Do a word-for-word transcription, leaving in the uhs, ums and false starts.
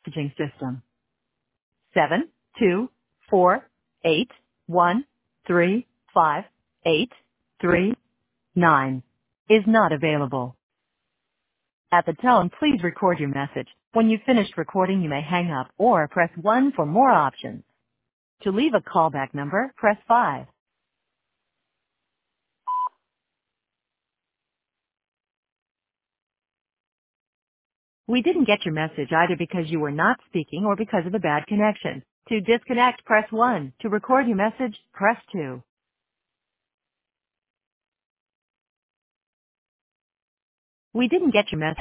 messaging system. Seven two four eight one three five eight three nine is not available. At the tone, please record your message. When you've finished recording, you may hang up or press one for more options. To leave a callback number, press five. We didn't get your message either because you were not speaking or because of a bad connection. To disconnect, press one. To record your message, press two. We didn't get your message.